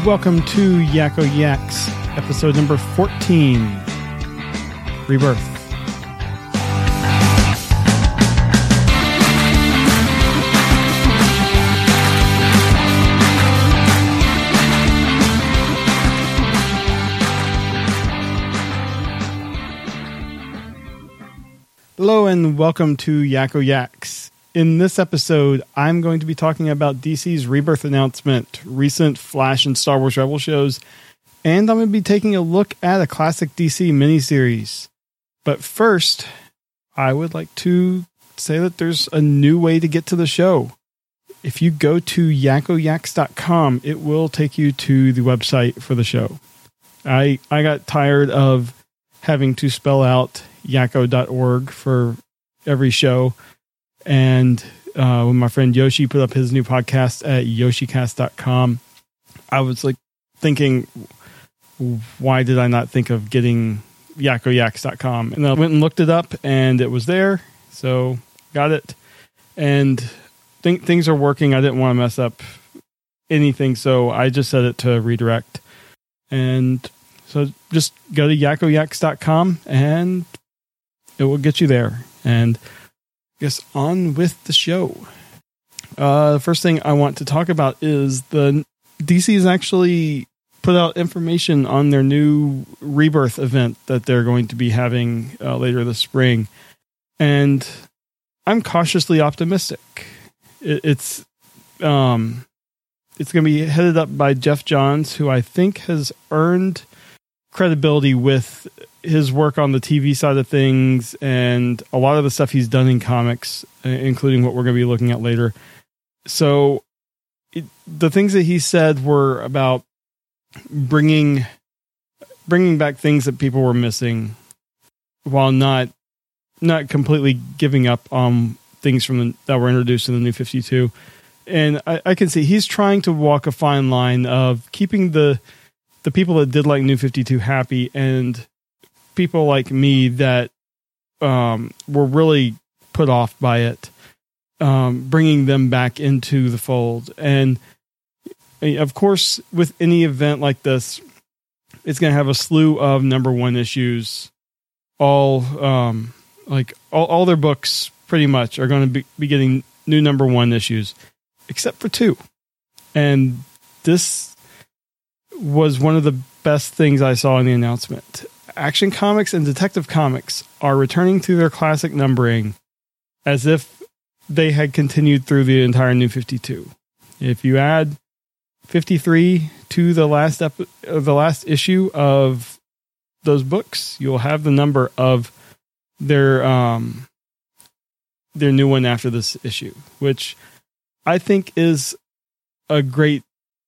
welcome to Yakko Yaks, episode number 14, Rebirth. Hello and welcome to Yakko Yaks. In this episode, I'm going to be talking about DC's Rebirth announcement, recent Flash and Star Wars Rebels shows, and I'm going to be taking a look at a classic DC miniseries. But first, I would like to say that there's a new way to get to the show. If you go to yakkoyaks.com, it will take you to the website for the show. I got tired of having to spell out yakko.org for every show. And when my friend Yoshi put up his new podcast at yoshicast.com, I was like thinking, why did I not think of getting yakkoyaks.com? And I went and looked it up and it was there. So got it. And things are working. I didn't want to mess up anything. So I just set it to redirect. And so just go to yakkoyaks.com and it will get you there. And I guess on with the show. The first thing I want to talk about is the DC's actually put out information on their new Rebirth event that they're going to be having later this spring. And I'm cautiously optimistic. It's going to be headed up by Jeff Johns, who I think has earned credibility with his work on the TV side of things and a lot of the stuff he's done in comics, including what we're going to be looking at later. So the things that he said were about bringing back things that people were missing while not completely giving up on things that were introduced in the New 52. And I can see he's trying to walk a fine line of keeping the people that did like New 52 happy and people like me that were really put off by it, bringing them back into the fold. And of course, with any event like this, it's going to have a slew of number one issues. All their books pretty much are going to be getting new number one issues, except for two. And this was one of the best things I saw in the announcement. Action Comics and Detective Comics are returning to their classic numbering as if they had continued through the entire New 52. If you add 53 to the last issue of those books, you'll have the number of their new one after this issue, which I think is a great.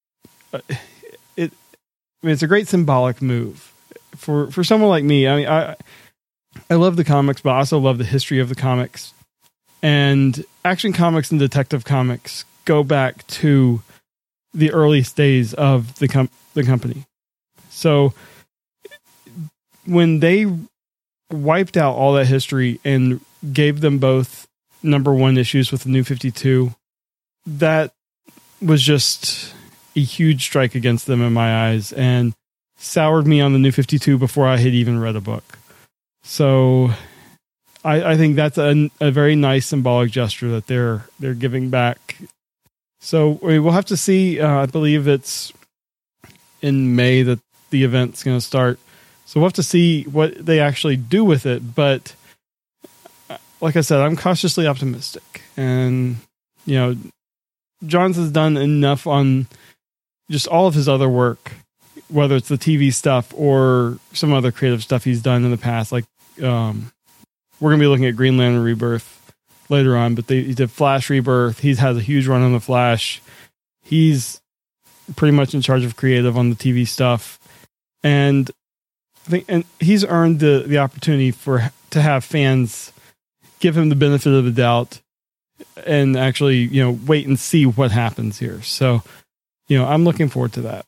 It's a great symbolic move. For someone like me. I mean, I love the comics, but I also love the history of the comics. And Action Comics and Detective Comics go back to the earliest days of the company. So when they wiped out all that history and gave them both number one issues with the New 52, that was just a huge strike against them in my eyes, and soured me on the New 52 before I had even read a book. So I think that's a very nice symbolic gesture that they're giving back. So we'll have to see. I believe it's in May that the event's going to start. So we'll have to see what they actually do with it. But like I said, I'm cautiously optimistic. And, Johns has done enough on just all of his other work, whether it's the TV stuff or some other creative stuff he's done in the past. Like, we're going to be looking at Green Lantern Rebirth later on, but he did Flash Rebirth. He has a huge run on the Flash. He's pretty much in charge of creative on the TV stuff. And he's earned the opportunity to have fans give him the benefit of the doubt and actually, wait and see what happens here. So, I'm looking forward to that.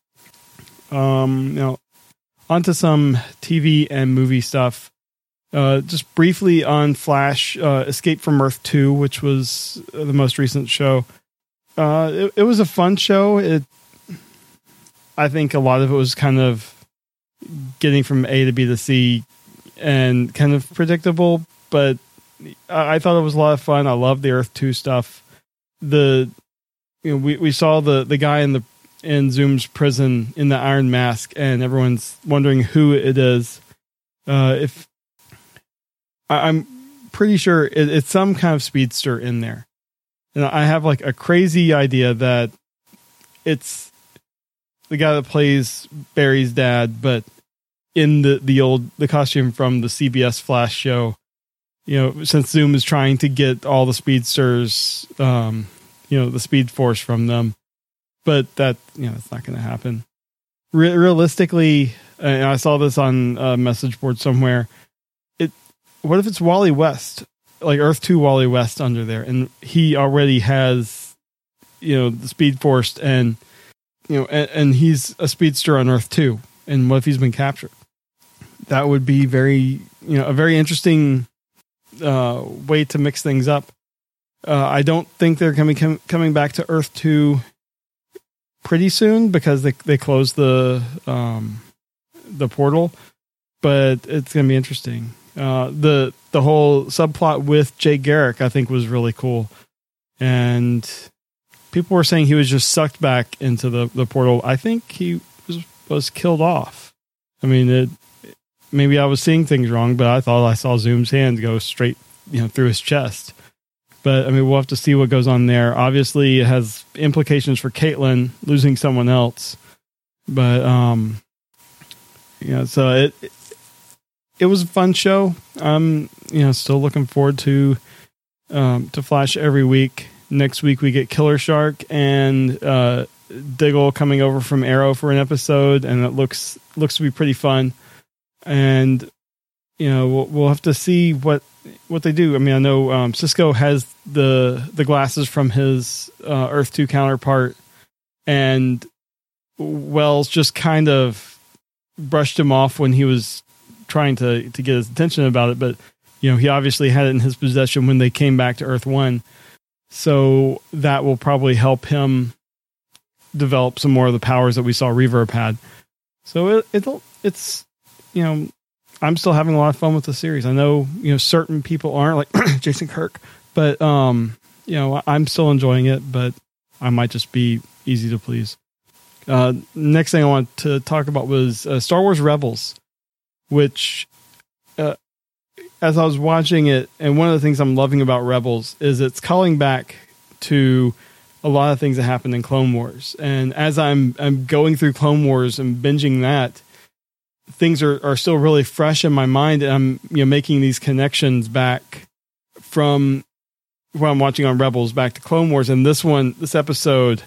Onto some TV and movie stuff. Just briefly on Flash, Escape from Earth 2, which was the most recent show. It was a fun show. I think a lot of it was kind of getting from A to B to C and kind of predictable, but I thought it was a lot of fun. I love the Earth 2 stuff. We saw the guy in Zoom's prison in the Iron Mask, and everyone's wondering who it is. If I'm pretty sure it's some kind of speedster in there, and I have like a crazy idea that it's the guy that plays Barry's dad, but in the costume from the CBS Flash show. Since Zoom is trying to get all the speedsters, the Speed Force from them, but that it's not going to happen. Realistically, and I saw this on a message board somewhere. What if it's Wally West, like Earth 2 Wally West under there, and he already has, the Speed Force, and and he's a speedster on Earth 2, and what if he's been captured? That would be a very interesting way to mix things up. I don't think they're going to be coming back to Earth 2 pretty soon because they closed the portal, but it's going to be interesting. The whole subplot with Jay Garrick, I think, was really cool, and people were saying he was just sucked back into the portal. I think he was killed off. I mean, maybe I was seeing things wrong, but I thought I saw Zoom's hand go straight, through his chest. But I mean, we'll have to see what goes on there. Obviously, it has implications for Caitlin losing someone else. But so it was a fun show. I'm still looking forward to Flash every week. Next week we get Killer Shark and Diggle coming over from Arrow for an episode, and it looks to be pretty fun. And we'll have to see what they do. I mean, I know Cisco has the glasses from his Earth 2 counterpart, and Wells just kind of brushed him off when he was trying to get his attention about it. But he obviously had it in his possession when they came back to Earth 1, so that will probably help him develop some more of the powers that we saw Reverb had. So it's I'm still having a lot of fun with the series. I know, certain people aren't, like Jason Kirk, but, I'm still enjoying it, but I might just be easy to please. Next thing I want to talk about was Star Wars Rebels, which, as I was watching it, and one of the things I'm loving about Rebels is it's calling back to a lot of things that happened in Clone Wars. And as I'm going through Clone Wars and binging that, things are still really fresh in my mind, and I'm making these connections back from what I'm watching on Rebels back to Clone Wars, and this episode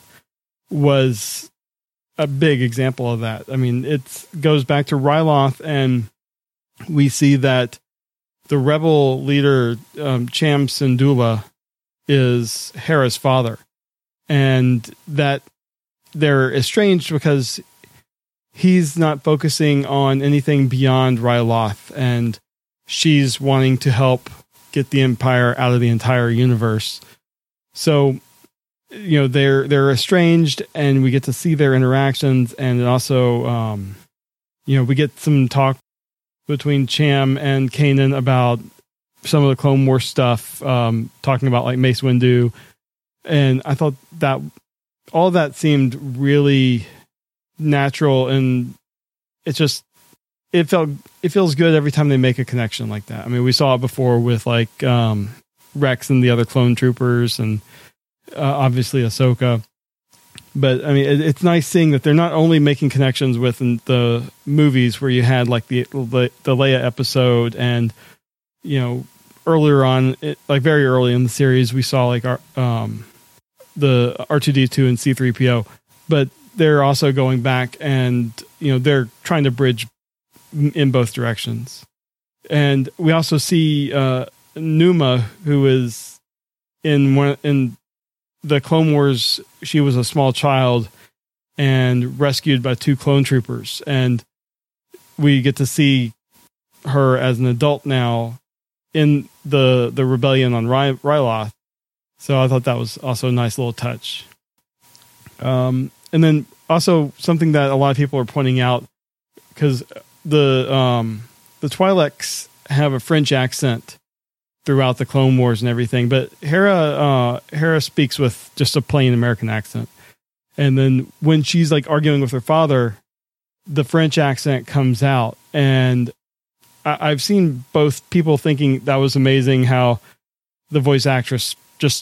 was a big example of that. I mean, it goes back to Ryloth, and we see that the rebel leader Cham Syndulla is Hera's father, and that they're estranged because he's not focusing on anything beyond Ryloth, and she's wanting to help get the Empire out of the entire universe. So, they're estranged, and we get to see their interactions, and it also, we get some talk between Cham and Kanan about some of the Clone Wars stuff, talking about like Mace Windu, and I thought that all that seemed really natural, and it feels good every time they make a connection like that. I mean, we saw it before with like Rex and the other clone troopers, and obviously Ahsoka. But I mean, it's nice seeing that they're not only making connections with the movies where you had like the Leia episode, and earlier on, like very early in the series, we saw like the R2D2 and C3PO, but they're also going back, and they're trying to bridge in both directions. And we also see Numa, who is in the Clone Wars. She was a small child and rescued by 2 clone troopers, and we get to see her as an adult now in the rebellion on Ryloth. So I thought that was also a nice little touch. And then also something that a lot of people are pointing out, because the Twi'leks have a French accent throughout the Clone Wars and everything, but Hera speaks with just a plain American accent. And then when she's like arguing with her father, the French accent comes out. And I've seen both people thinking that was amazing how the voice actress just,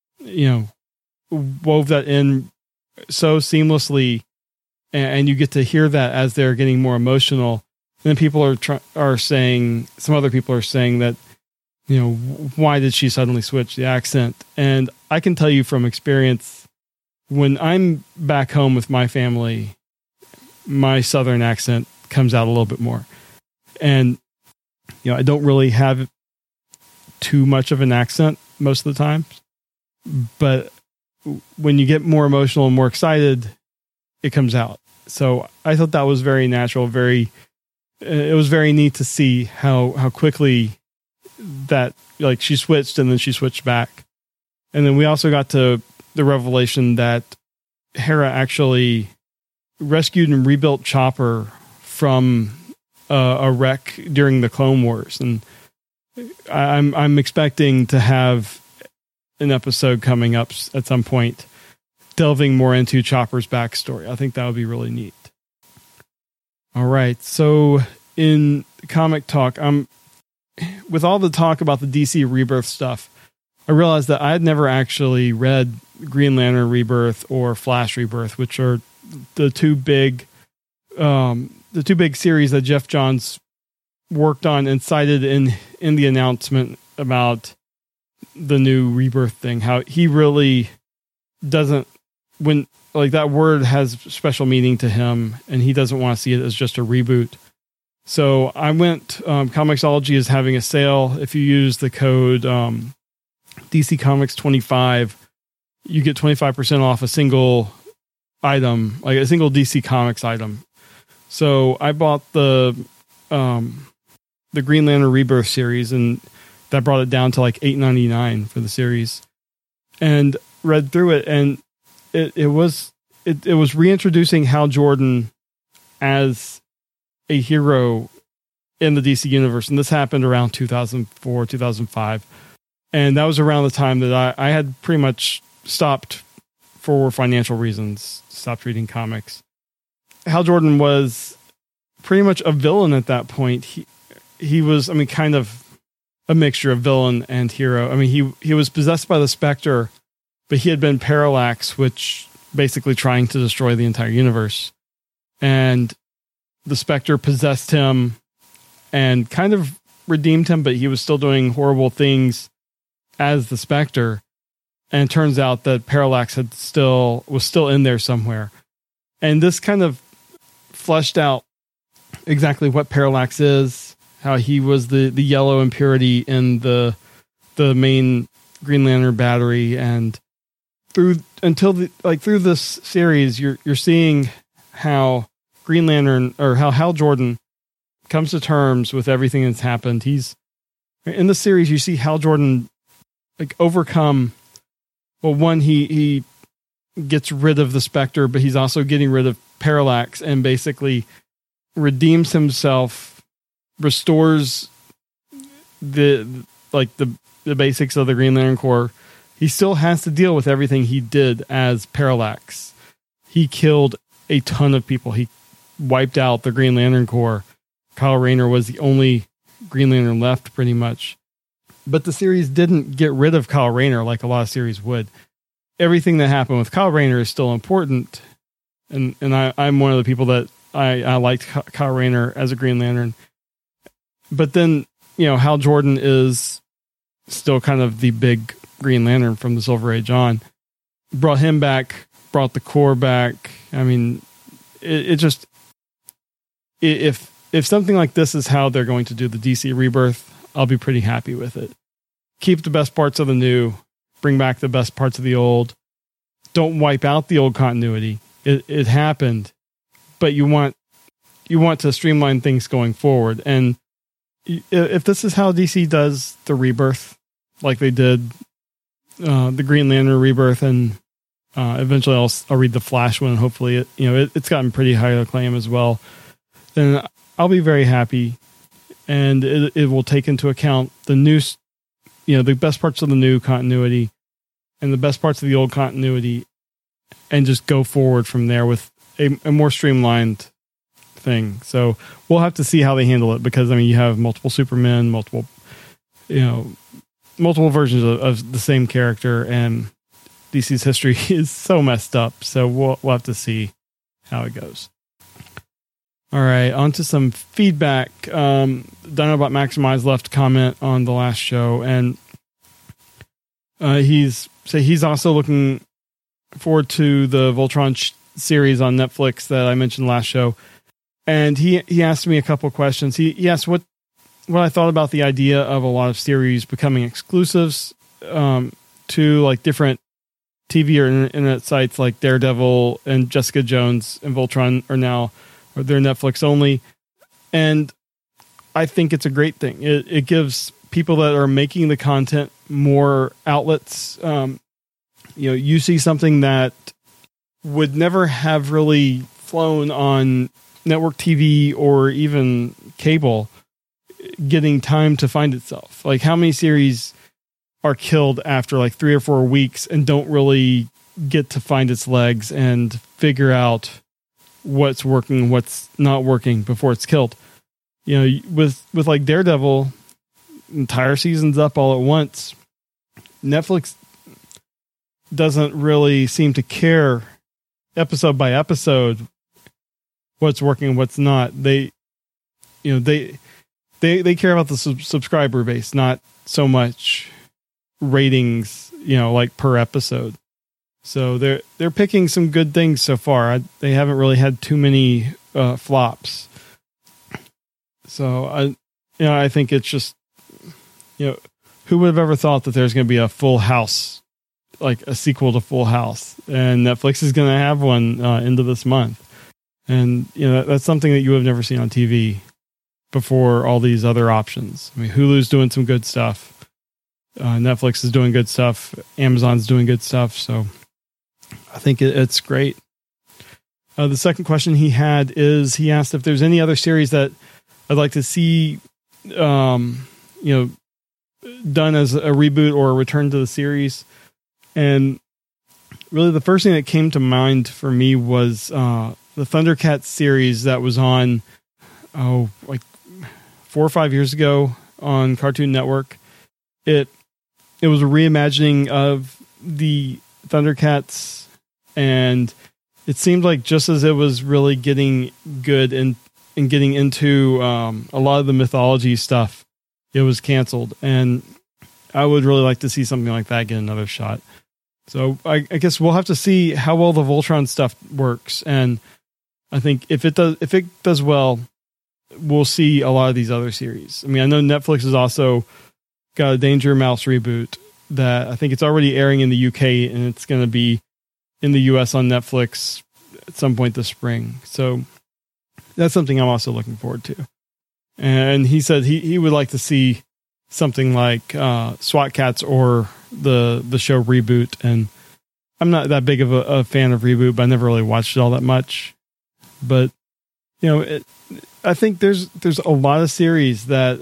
wove that in so seamlessly, and you get to hear that as they're getting more emotional. And then people are saying, some other people are saying that, why did she suddenly switch the accent? And I can tell you from experience, when I'm back home with my family, my Southern accent comes out a little bit more. And, I don't really have too much of an accent most of the time. But when you get more emotional and more excited, it comes out. So I thought that was very natural. It was very neat to see how quickly that, like, she switched and then she switched back. And then we also got to the revelation that Hera actually rescued and rebuilt Chopper from a wreck during the Clone Wars. And I'm expecting to have an episode coming up at some point delving more into Chopper's backstory. I think that would be really neat. All right. So in comic talk, with all the talk about the DC Rebirth stuff, I realized that I had never actually read Green Lantern Rebirth or Flash Rebirth, which are the two big series that Jeff Johns worked on and cited in the announcement about the new Rebirth thing. How he really doesn't, when like that word has special meaning to him, and he doesn't want to see it as just a reboot. So I went, Comixology is having a sale. If you use the code DC Comics 25, you get 25% off a single item, like a single DC Comics item. So I bought the Green Lantern Rebirth series, and that brought it down to like $8.99 for the series, and read through it. And it was reintroducing Hal Jordan as a hero in the DC universe. And this happened around 2004, 2005. And that was around the time that I had pretty much stopped, for financial reasons, stopped reading comics. Hal Jordan was pretty much a villain at that point. He was, kind of a mixture of villain and hero. He was possessed by the Spectre, but he had been Parallax, which basically trying to destroy the entire universe. And the Spectre possessed him and kind of redeemed him, but he was still doing horrible things as the Spectre. And it turns out that Parallax was still in there somewhere. And this kind of fleshed out exactly what Parallax is, how he was the yellow impurity in the main Green Lantern battery. And through this series, you're seeing how Green Lantern, or how Hal Jordan comes to terms with everything that's happened. In the series, you see Hal Jordan like overcome. Well, one, he gets rid of the Spectre, but he's also getting rid of Parallax, and basically redeems himself, restores the basics of the Green Lantern Corps. He still has to deal with everything he did as Parallax. He killed a ton of people. He wiped out the Green Lantern Corps. Kyle Rayner was the only Green Lantern left, pretty much. But the series didn't get rid of Kyle Rayner like a lot of series would. Everything that happened with Kyle Rayner is still important. And I'm one of the people that I liked Kyle Rayner as a Green Lantern. But then, Hal Jordan is still kind of the big Green Lantern from the Silver Age on. Brought him back, brought the Corps back. If something like this is how they're going to do the DC Rebirth, I'll be pretty happy with it. Keep the best parts of the new, bring back the best parts of the old. Don't wipe out the old continuity. It happened, but you want to streamline things going forward. And if this is how DC does the Rebirth, like they did the Green Lantern Rebirth and eventually I'll read the Flash one. Hopefully, it's gotten pretty high acclaim as well. Then I'll be very happy, and it will take into account the new, the best parts of the new continuity and the best parts of the old continuity, and just go forward from there with a more streamlined thing. So we'll have to see how they handle it, because you have multiple Supermen, multiple versions of the same character, and DC's history is so messed up. So we'll have to see how it goes. All right, on to some feedback. Dinobot Maximize left a comment on the last show, and he's also looking forward to the Voltron series on Netflix that I mentioned last show. And he asked me a couple questions. He asked what I thought about the idea of a lot of series becoming exclusives to like different TV or internet sites, like Daredevil and Jessica Jones and Voltron they're Netflix only. And I think it's a great thing. It gives people that are making the content more outlets. You see something that would never have really flown on network TV or even cable getting time to find itself. Like, how many series are killed after like 3 or 4 weeks and don't really get to find its legs and figure out what's working, what's not working before it's killed? With like Daredevil, entire season's up all at once. Netflix doesn't really seem to care episode by episode what's working, what's not. They care about the subscriber base, not so much ratings, like per episode. So they're picking some good things so far. They haven't really had too many flops. So I think it's just, who would have ever thought that there's going to be a Full House, like a sequel to Full House, and Netflix is going to have one into this month. And that's something that you have never seen on TV before all these other options. Hulu's doing some good stuff. Netflix is doing good stuff. Amazon's doing good stuff. So I think it's great. The second question he had is, he asked if there's any other series that I'd like to see, done as a reboot or a return to the series. And really the first thing that came to mind for me was the Thundercats series that was on, like 4 or 5 years ago on Cartoon Network. It was a reimagining of the Thundercats, and it seemed like just as it was really getting good and getting into a lot of the mythology stuff, it was canceled. And I would really like to see something like that get another shot. So I guess we'll have to see how well the Voltron stuff works. And I think if it does well, we'll see a lot of these other series. I know Netflix has also got a Danger Mouse reboot that I think it's already airing in the UK, and it's going to be in the US on Netflix at some point this spring. So that's something I'm also looking forward to. And he said he would like to see something like SWAT Cats or the show Reboot. And I'm not that big of a fan of Reboot, but I never really watched it all that much. But I think there's a lot of series that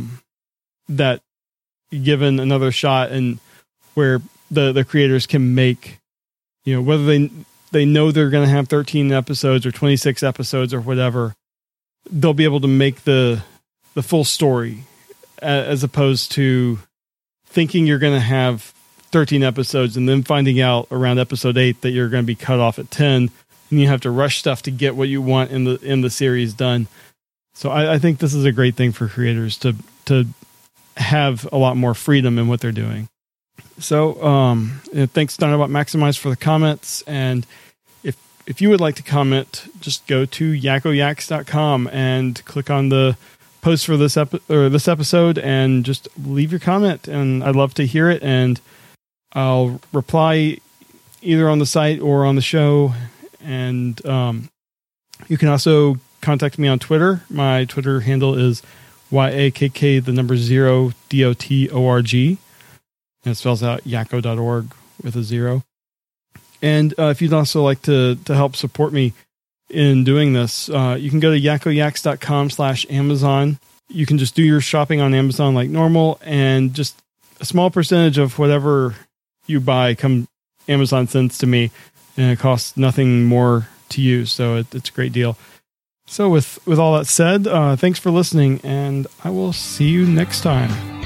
that given another shot, and where the creators can make, whether they know they're going to have 13 episodes or 26 episodes or whatever, they'll be able to make the full story, as opposed to thinking you're going to have 13 episodes and then finding out around episode 8 that you're going to be cut off at 10, and you have to rush stuff to get what you want in the series done. So I think this is a great thing for creators to have a lot more freedom in what they're doing. So thanks, Dinobot Maximize, for the comments. And if you would like to comment, just go to yakkoyaks.com and click on the post for this episode and just leave your comment. And I'd love to hear it, and I'll reply either on the site or on the show. And you can also contact me on Twitter. My Twitter handle is YAKK0DOTORG. And it spells out yakko.org with a 0. And if you'd also like to help support me in doing this, you can go to yakkoyaks.com/Amazon. You can just do your shopping on Amazon like normal, and just a small percentage of whatever you buy Amazon sends to me, and it costs nothing more to you. So it's a great deal. So with all that said, thanks for listening, and I will see you next time.